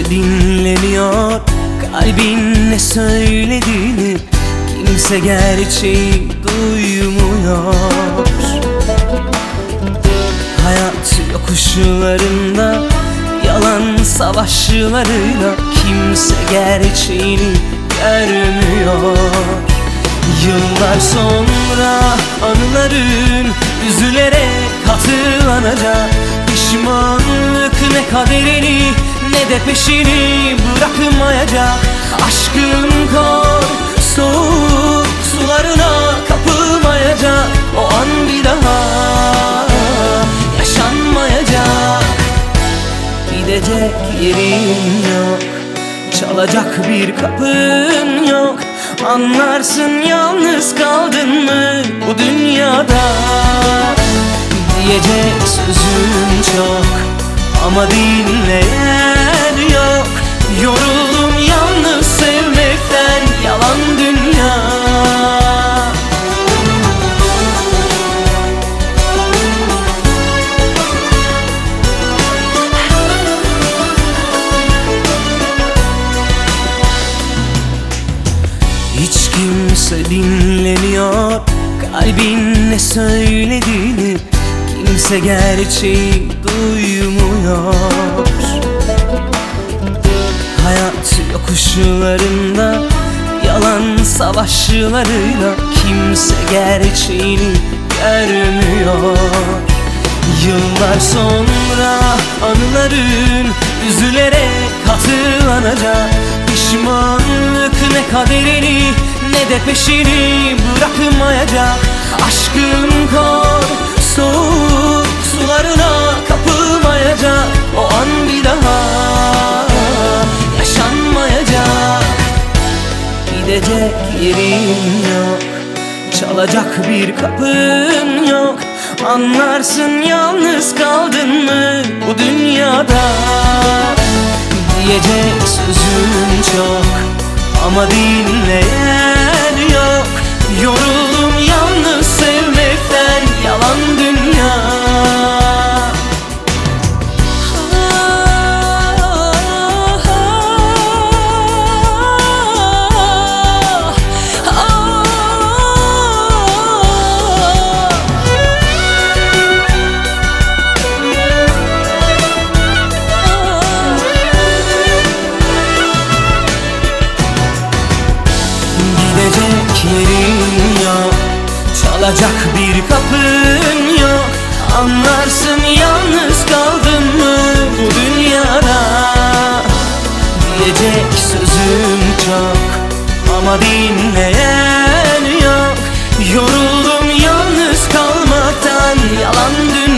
dinlemiyor kalbin ne söylediğini, kimse gerçeği duymuyor. Hayat yokuşlarında yalan savaşlarıyla kimse gerçeğini görmüyor. Yıllar sonra anıların üzülerek hatırlanacak. Pişmanlık ne kaderini ne de peşini bırakmayacak. Aşkın kor soğuk sularına kapılmayacak. O an bir daha yaşanmayacak. Gidecek yerin yok, çalacak bir kapın yok. Anlarsın yalnız kaldın mı bu dünyada. Diyecek sözüm çok ama dinleyen yok. Yoruldum yalnız sevmekten, yalan dünya. Hiç kimse dinlemiyor kalbin ne söylediğini, kimse gerçeği duymuyor. Hayat yokuşlarında yalan savaşlarıyla kimse gerçeğini görmüyor. Yıllar sonra anıların üzülerek hatırlanacak. Pişmanlık ne kaderini ne de peşini bırakmayacak. Aşkın kor soğuk sularına kapılmayacak. O an bir daha yaşanmayacak. Gidecek yerin yok, çalacak bir kapın yok. Anlarsın yalnız kaldın mı bu dünyada. Diyecek sözüm çok ama dinleyen yok. Yoruldum yalnız sevmekten, yalan dünya. Gidecek yerin yok, çalacak bir kapın yok. Anlarsın yalnız kaldın mı bu dünyada. Diyecek sözüm çok ama dinleyen yok. Yoruldum yalnız kalmaktan, yalan dünya.